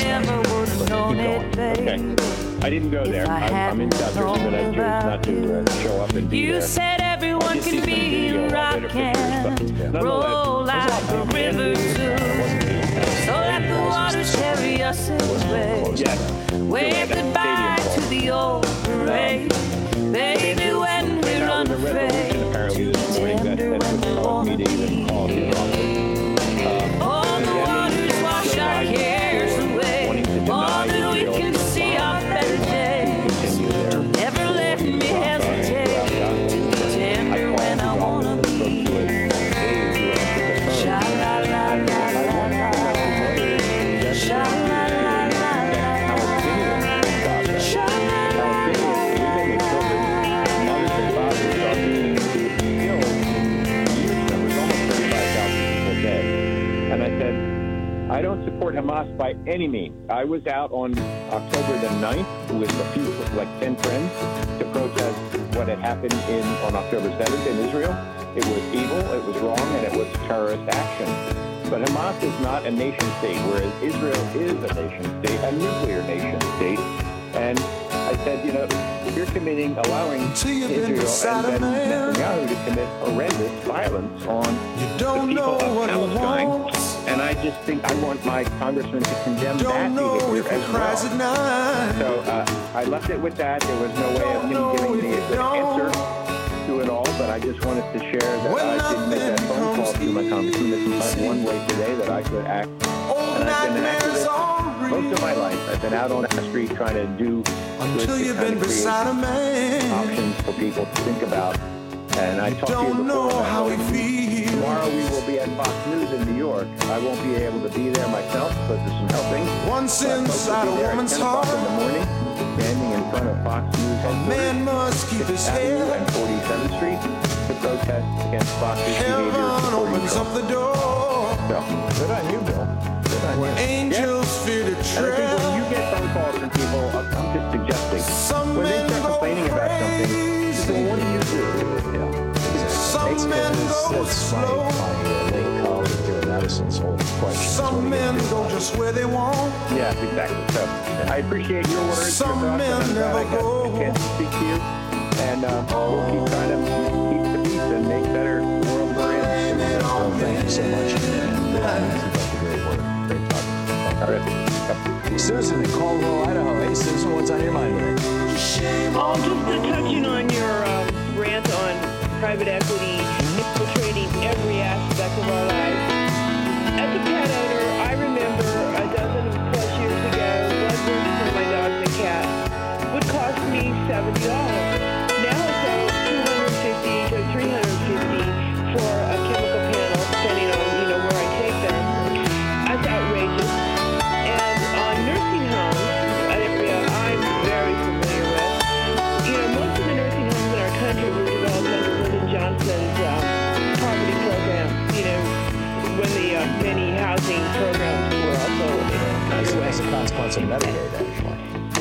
Okay. I didn't go there. I'm, I'm in South Jersey, but I chose not to uh, show up and be You there. said everyone can be a rock and roll like a river too. So let the waters carry us away. Yes. Wave goodbye to the old parade. Baby, when we run afraid. Apparently this morning that, that's what caused me to even call his office. All the waters wash our cares away. All that we can see our better days. Never let me hesitate to be tender when I wanna be. Sha la la la la la. Sha la la la la. Sha la la And I said, I don't support Hamas by any means. I was out on October the ninth with a few, like ten friends, to protest what had happened in on October seventh in Israel. It was evil, it was wrong, and it was terrorist action. But Hamas is not a nation state, whereas Israel is a nation state, a nuclear nation state. And I said, you know, you're committing, allowing Israel and then Netanyahu to commit horrendous violence on the people of Palestine. And I just think I want my congressman to condemn that behavior as well. So uh, I left it with that. There was no way of him giving me a good answer to it all, but I just wanted to share that I did make that phone call to my congressman. This is one way today that I could act. And I've been an activist most of my life. I've been out on the street trying to do good to kind of create options for people to think about. And I talked to you before how we feel. Tomorrow we will be at Fox News in New York. I won't be able to be there myself because there's some helping. Once inside a woman's heart in the morning, standing in front of Fox News headquarters, sixth Avenue and forty-seventh Street, to protest against Fox's behavior. Heaven opens up the door. So, good on you, Bill. Good on you. Angels fear to tread. And I think when you get phone calls from people, I'm just suggesting, when they start complaining about something, you say, well, what do you do? Some men go slow. Late college doing Madison's whole question. Some men go just where they want. Yeah, exactly. So I appreciate your words. Some your men never go. I can't speak to you, and uh, we'll keep trying to keep the peace and make better world we're in. Well, thank you so much. And, uh, keep up the great work. Great talk. All right. Susan in Caldwell, Idaho. Hey, Susan, what's on your mind today? Oh, just touching on your uh, rant on private equity infiltrating every aspect of our lives. As a pet owner, I remember a dozen plus years ago, blood work for my dogs and cats would cost me seventy dollars. Now it's two hundred fifty to three hundred fifty for a chemical panel, depending on, you know, where I take them. That's outrageous. And on nursing homes, an area I'm very familiar with, you know, most of the nursing homes in our country were developed under Lyndon Johnson's um, poverty program, you know, when the uh, many housing programs were also underway. As a consequence of Medicaid, actually.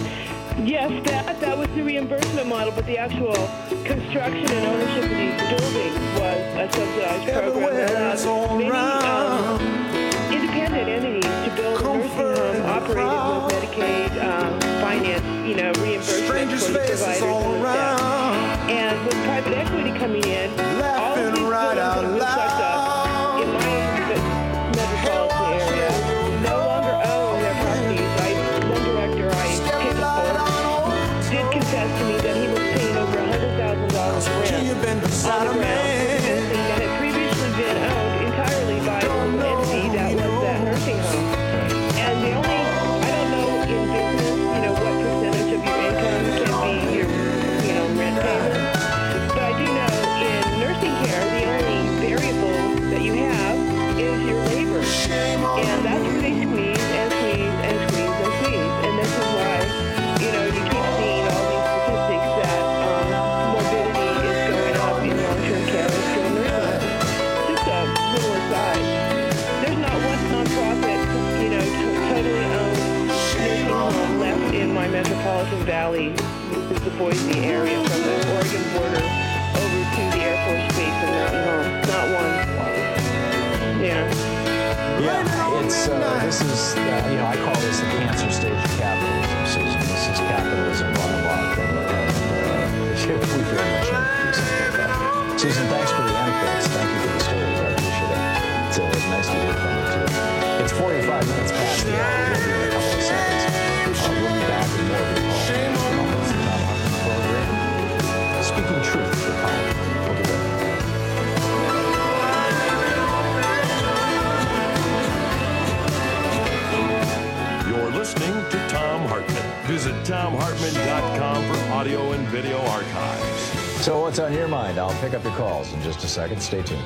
Yes, that that was the reimbursement model, but the actual construction and ownership of these buildings was a subsidized program that allowed many um, independent entities to build a nursing home operated with Medicaid um, finance, you know, reimbursement for the providers and the staff. And with private equity coming in, all of these buildings that have been sucked up in my metropolitan area no longer own their properties. I, one director I picked for did confess to me that he was paying over one hundred thousand dollars rent on the ground for a building that had previously been owned entirely by an entity that was that nursing home. And the only, I don't know in business, you know, what percentage of your income can be your, you know, rent payment. But I do know in nursing care, the only variable that you have is your labor. And that's where they squeeze and squeeze and squeeze and squeeze. And this is why, you know, you keep seeing all these statistics that um, morbidity is going up in long-term care and skilled nursing homes. Just a little aside. There's not one nonprofit, you know, t- totally owned nursing home left in my metropolitan valley. This is the Boise area from the Oregon border over to the Air Force Base and Mountain Home. Not one. Yeah. Yeah, it's, uh, this is, uh, you know, I call this the cancer stage of capitalism, Susan. This is capitalism run amok, and, and uh, we very much need to do something about that. Susan, thanks for the anecdotes. Thank you for the stories. I appreciate it. It's uh, nice to hear from you, too. It's forty-five minutes past the hour. We'll be in a couple of seconds. Uh, we'll be back with more of your calls. It's the Tom Hartman program. Speaking truth to power. We'll be right back. You're listening to Tom Hartman. Visit tom hartman dot com for audio and video archives. So what's on your mind? I'll pick up your calls in just a second. Stay tuned.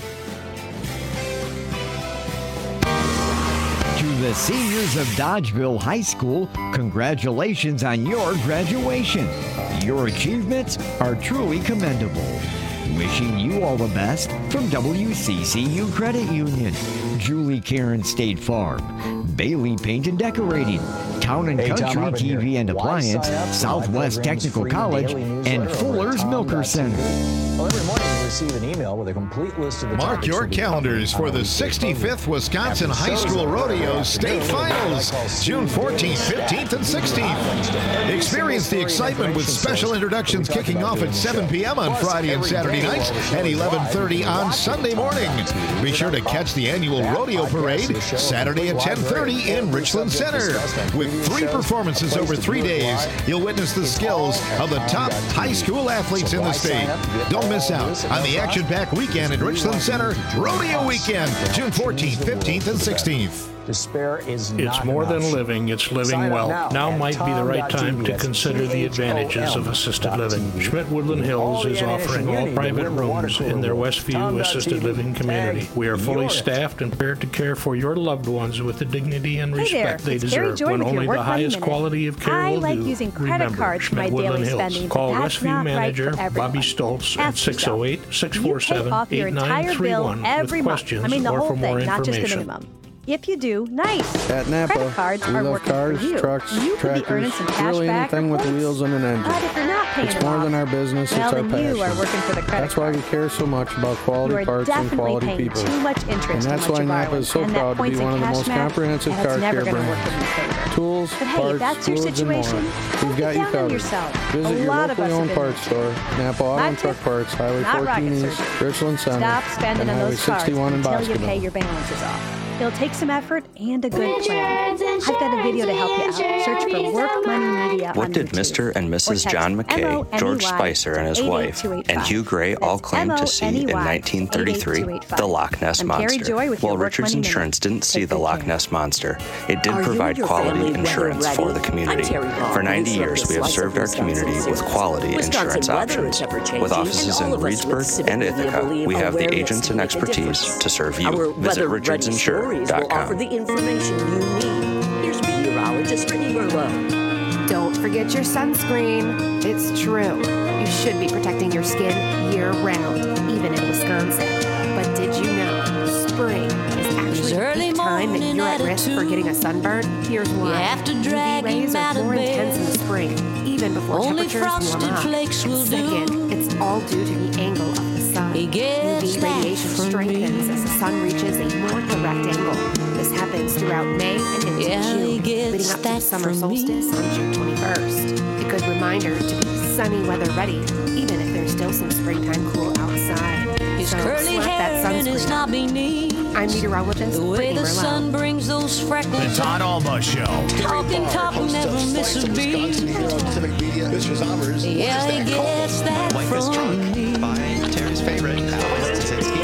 To the seniors of Dodgeville High School, congratulations on your graduation. Your achievements are truly commendable. Wishing you all the best from W C C U Credit Union, Julie Karen State Farm, Bailey Paint and Decorating, Town and Hey, Tom Country Hartman T V here. and Why Appliance, sign up for my Southwest program's Technical free College, daily and newsletter over at Fuller's tom Milker dot c v? Center. Well, every morning you receive an email with a complete list of the Mark topics your we'll be calendars covering for on the our weekly sixty-fifth program. Wisconsin After High shows School on Rodeo Friday State afternoon, Finals, I call Steve June fourteenth, Davis fifteenth, and back. sixteenth. Experience the excitement with special introductions kicking off at seven p.m. on Friday and Saturday nights and eleven thirty on Sunday morning. Be sure to catch the annual rodeo parade Saturday at ten thirty in Richland Center. With three performances over three days, you'll witness the skills of the top high school athletes in the state. Don't miss out on the action-packed weekend at Richland Center, Rodeo Weekend, June fourteenth, fifteenth, and sixteenth. Despair is not It's more an than option. living, it's living Sign up well. now Now at might be the right tom dot t v. time to That's consider the T H O M advantages of assisted dot living. T V. Schmidt Woodland Hills All is the offering ammunition you all need to private win the water rooms cooler in their war. Westview tom dot assisted t v. living community. Tag We are fully your staffed and prepared to care for your loved ones with the dignity and Hi respect there, they it's Carrie deserve Joy when with your only Work the Money highest Minute. quality of care I will like do. using credit Remember, cards for my Schmidt daily Woodland spending, Hills. but Call that's Westview not right manager for everyone. Bobby Stoltz at Ask six oh eight, six four seven, You pay off your eight nine entire three bill one every with month. questions I mean the or whole for more thing, not just the information. minimum. If you do, nice. At Napa, Credit cards we are love working cars, for you. trucks, you could be earning tractors, some cash really back anything or with points. wheels and an engine. But if you're not paying It's them more off, than our business, well, it's our then passion. you are working for the credit That's why card. we care so much about quality You are parts and definitely quality paying people. too much interest And in that's what why you're Napa borrowing. is so and proud that to be points one of and the cash most back, comprehensive that's car never care gonna work brands. in your favor. Tools, But hey, parts, if that's your fluids, and more. situation, We've don't got get you down on covered. yourself. Visit A your lot of locally us owned have been parts store, Napa Auto My and Truck tip, Parts, Highway not rocket fourteen East, surgery. Richland Center, Stop spending and on Highway those cards sixty-one in until you Boscoville. pay your balances off. It'll take some effort and a good plan. I've got a video to help you out. Search for Work Money Media What on did YouTube. Mister and Or Missus text John McKay, M O N E Y George Spicer and his eight eight wife, two eight and five. Hugh Gray all That's claimed to see in M O N E Y nineteen thirty-three eight eight two eight five. the Loch Ness I'm Carrie Monster? Joy with your While Work Richards Money Minute. Insurance didn't see Take the good Loch care. Ness Monster, it did Are you provide and your quality family insurance weather for ready? the community. I'm Terry Hall, For ninety producer of years, the we have Slice of served our Wisconsin community with series. quality Wisconsin insurance weather options. is ever-changing, With offices and all in of us with Reedsburg civic and media Ithaca, believe we have the awareness agents can and make a expertise difference. to serve Our you. Visit weather-ready richards insure stories dot will offer com. the information you need. Here's meteorologist Brittany Burlow. Don't forget your sunscreen. It's true. You should be protecting your skin year-round, even in Wisconsin. But did you know spring is actually the time that you're at risk for getting a sunburn? Here's why. You have to drag U V rays him are out of more bed. intense in the spring, even before Only temperatures frosted warm up. flakes will And second, it's all due to the angle of the sun. He gets U V that radiation from strengthens me. as the sun reaches a more direct angle. This happens throughout May and into Yeah, he June, gets leading up to the that summer from me. solstice on June twenty-first. A good reminder to be sunny weather ready, even if there's still some springtime cool outside. His So curly slap that hair and his sunscreen. knobby knees. I'm meteorologist The way Brittany the sun Merlot. brings those freckles The Todd Alba Show. Talking, talking, never miss a beat. Yeah, he gets that Life is from Drunk me. by Terry's favorite, Alex Stasinski.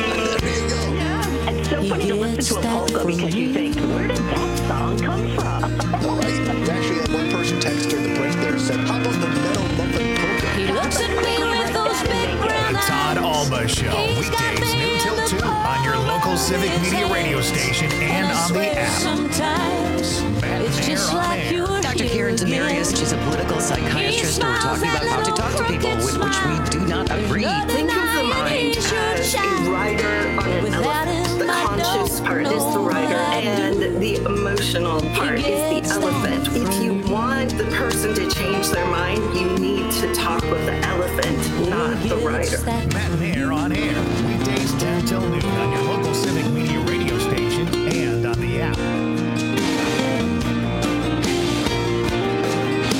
It's so funny to listen to a polka because you think, where did that song come from? No, right. We actually had one person text during the break there said, how about the metal muffin polka? He looks at me with those big brown The Todd eyes. Alba Show. He's got Weekdays me noon in till the two on your local Civic palm of Media his radio hand. station and I on the swear app. sometimes it's just like you were Doctor here Karen Zamarius, again. she's a political psychiatrist, and we're talking about how to talk to people with which we do not agree. Think of the mind as a rider on an elephant. The conscious part is the rider, and the emotional part is the elephant. If you want the person to change their mind, you need to talk with the elephant, not the rider. Matt and Air on air. Weekdays ten till noon on your local Civic Media radio station and on the app.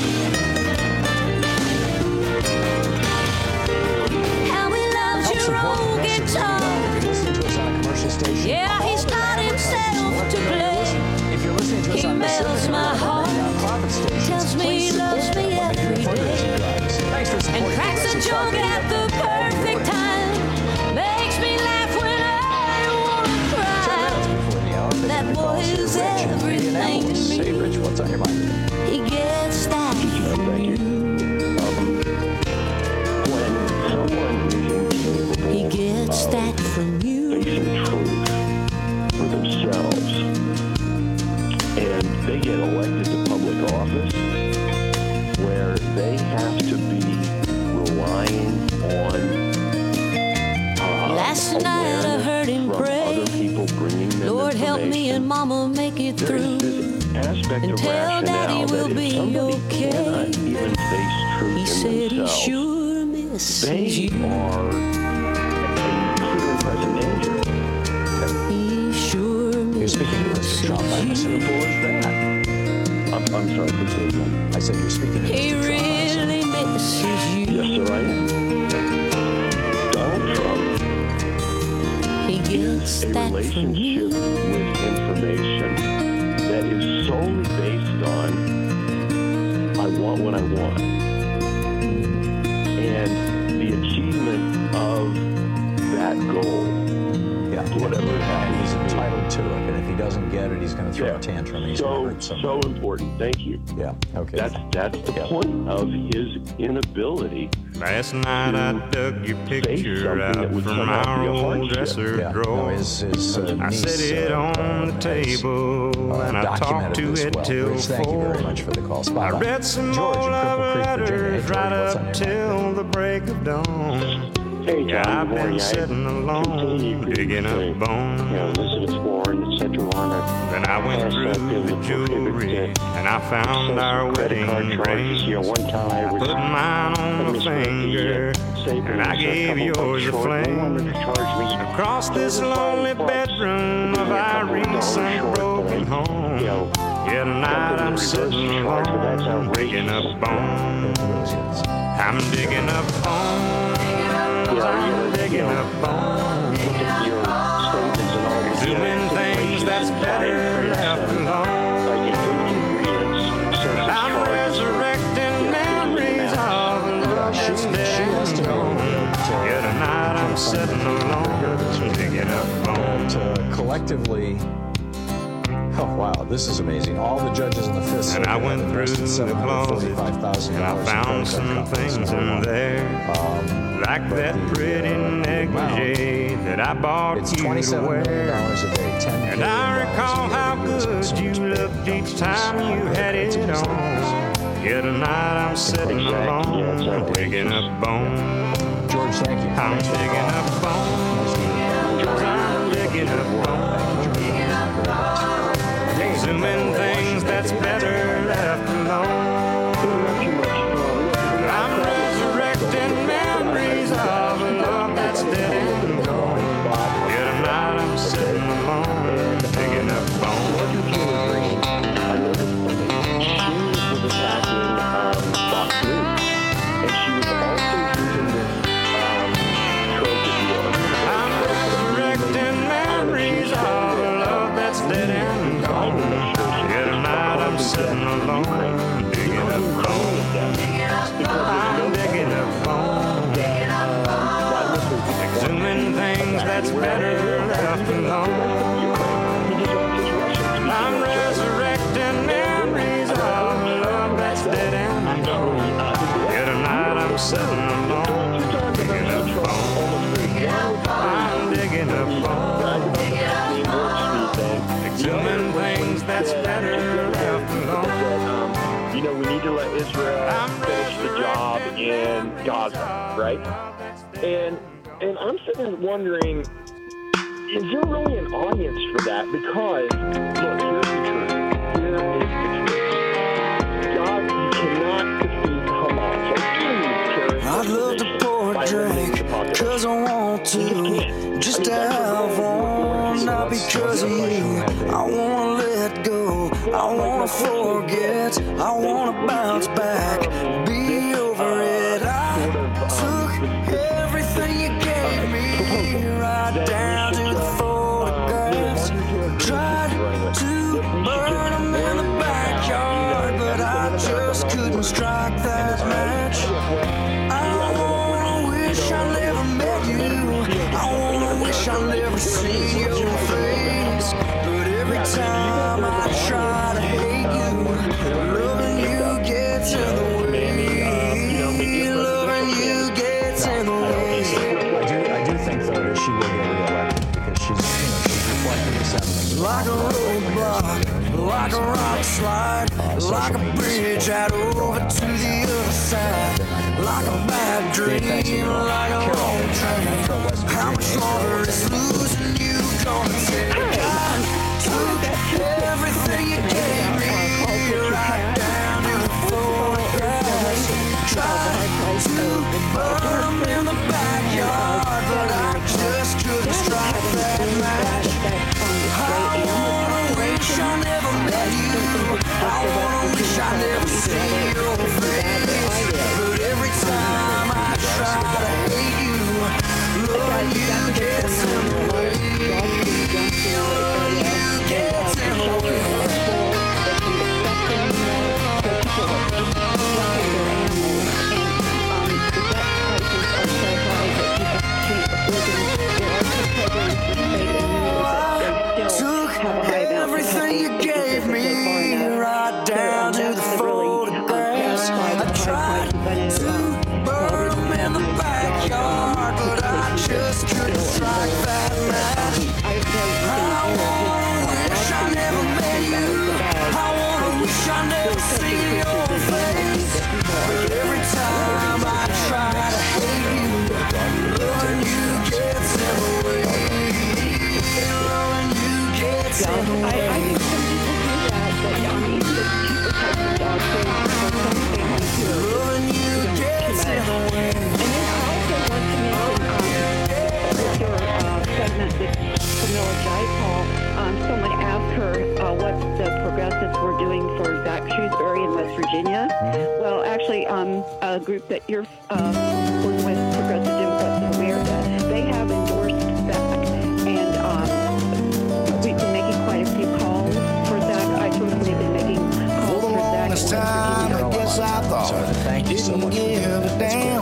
tells my heart, tells me he loves me every day, and cracks a joke at the perfect time, makes me laugh when I wanna cry. That boy is everything to me. Hey, Rich, what's on your mind? He gets that from you. He gets that from you. Facing truth for themselves, and they get elected to public office where they have to be relying on uh, Last night I heard him pray, Lord help me and Mama make it through, and tell Daddy we'll be okay. He said he sure misses you. He sure misses you. I'm, I'm sorry, please. I said you're speaking. He really misses you. Yes, sir, I am. Donald Trump He gets a that relationship with information that is solely based on I want what I want. And the achievement of that goal, yeah, whatever it happens, he's entitled to it. And if he doesn't get it, he's going to throw yeah. a tantrum. He's so, hurt so important. Thank you. Yeah, okay. That's, that's the yeah. point of his inability. Last night I dug your picture out from our old dresser yeah. drawer. No, his, his, uh, I niece, set it uh, on the table uh, and I talked to it well. till Rich, thank four. you very much for the call. Spot I on. read some George more in love Cripple Creek, letters Virginia. Hey, right George, up till the break of dawn. Hey, yeah, John, I've been morning. sitting alone, digging up bones. You know, Elizabeth Warren, et cetera. Then I went through the jewelry and I found our wedding ring. You know, one time I put mine on the finger and I gave yours a fling. Across this lonely bedroom of Irene's unbroken home. Yeah, tonight I'm sitting alone, digging up bones. I'm digging up bones. I'm digging up bones. Doing things that's better left alone. I'm resurrecting memories of love that's dead and gone. Yeah, tonight I'm sitting alone, digging up bones. Uh, collectively, oh wow, this is amazing. All the judges in the Fifth Circuit. And I went through the closet and I found some things in there, um, like that pretty negligee that I bought it's you to wear. dollars a day, ten and I recall how good you looked each time you had it on. Yeah, tonight I'm sitting alone, digging up bones. George, thank you. I'm digging up bones. I'm digging up bones. Exhuming things that's better left alone. I'm resurrecting memories of a love that's dead and gone. Yeah, tonight I'm sitting alone, digging up bones. She was attacking um, Fox News, and she was also using this um, Trojan war. I'm resurrecting memories of a love that's dead and gone. Yeah, tonight I'm sitting alone, digging up bones. I'm digging up bones. Exhuming things that's better left alone. I'm resurrecting memories of a love that's dead and gone. Yeah, tonight I'm sitting alone, digging up bones. I'm digging up bones. Exhuming things that's better left alone. You know, we need to let Israel finish the job in Gaza, right? And and I'm sitting there wondering, is there really an audience for that? Because, look, here's the truth. Here is the truth. God, you cannot defeat Hamas. I'd love to pour a drink, cause I want to. Just to have one, not because of you. I wanna let go, I wanna forget, I wanna bounce back, be over it. I took everything you gave me, right down to the photographs. Tried to burn them in the back. strike that match. I wanna wish I never met you. I wanna wish I never seen your face. But every time I try to hate you, loving you gets in the way. Loving you gets in the way. I do, I do think, though, that she will get reelected because she's, you know, she's reflecting the sentiment. Like a roadblock, like a rock slide, like a bridge out over to the other side, like a bad dream, like a long train. How much longer is losing you gonna take? I took everything you gave me, right down to the photograph. Tried to burn them in the backyard, but I just couldn't strike that match. I wanna wish I never met you. I wanna wish I never seen your face. But every time I try to hate you, loving you gets in the way. Loving you gets in the way. Took everything you gave me, right down to the photographs. I tried to burn them in the backyard, but I just couldn't strike that match. I wanna wish I never met you. I wanna wish I never seen your face. But every time I try to hate you, loving you gets in the way. Loving you gets in the way. I think some people do that, but I mean, the people type of dog things, but some families do. Loving you gets in the way. And then I also want to mention, um, with your uh, segment with Camilla Jayapal, um, someone asked her uh, what the progressives were doing for Zach Shrewsbury in West Virginia. Mm-hmm. Well, actually, um, a group that you're uh, working with, Progressive Democrats of America, they have endorsed Zach, and um, we've been making quite a few calls for Zach. I told them they've been making calls for Zach in West time, I guess I thought you didn't give a damn.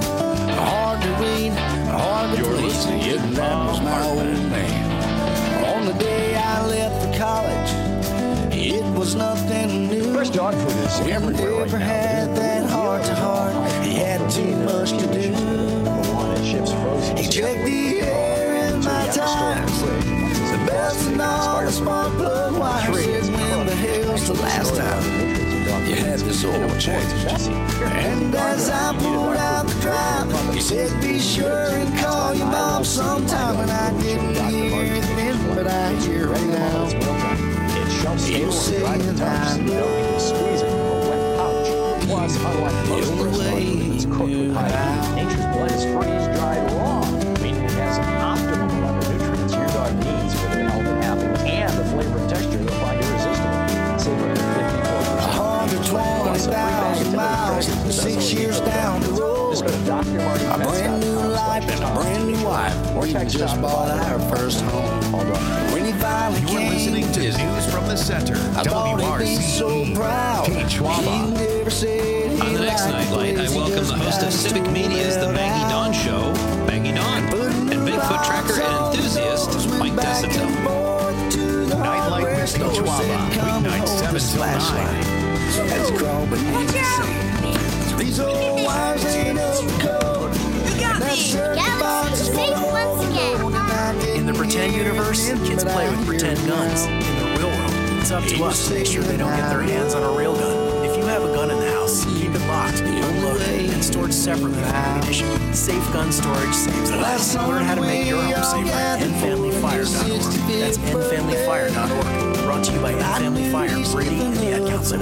Hard to read, hard to You're please, listening to and that was my old man. On the day I left for college, it was nothing new. Fresh dog food is We everywhere right never now. had that heart to heart. He had too much to do. Number one, it ships frozen. He checked the air in my tires, the belts and all the spark plug wires. When the hell's the last time you had this oil change? And as I pulled out the drive, he said, be sure and call your mom sometime. And I didn't hear it then, but I hear it now. He'll say that I know. Squeeze it from a wet pouch. Plus, unlike most breast it's cooked with high heat. Nature's Blood is freeze-dried raw, meaning it has an optimum level of nutrients your dog needs for their health and happiness, and the flavor and texture you'll find irresistible. Save up to fifty-four percent. one hundred twenty thousand miles, six years down the road. Just go to Doctor Marty A brand new life and a brand new wife. We just bought our first home. When he finally You're came listening to to News from the Center. I thought W R he'd be C so E. proud. Kate He Schwaba. never said On he the next liked Nightlight, I ways he welcome just the host of got Civic to Media's The wear Maggie out. Dawn Show, Maggie Dawn, and Bigfoot tracker and enthusiast, Mike Desitil. Nightlight with Kate Schwaba. Weeknights seven till nine. As crawl beneath the sand. These old wires ain't up to code. You got me. Galaxy is safe once again. In the pretend universe, kids play with pretend guns. In the real world, it's up to us to make sure they don't get their hands on a real gun. If you have a gun in the house, keep it locked, unloaded, and stored separately from ammunition. Safe gun storage saves lives. Learn how to make your home safer at end family fire dot org. That's end family fire dot org. Brought to you by End Family Fire, Brady, and the Ad Council.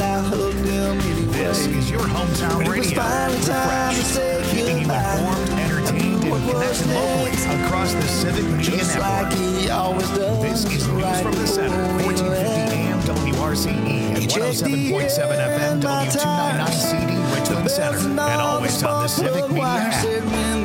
This is your hometown radio. Refresh. Keeping you informed, entertained, and connected locally across the Civic Media Network. This is News from the Center, fourteen fifty A M W R C E and one oh seven point seven F M W two ninety-nine C D Richland Center, and always on the Civic Media app.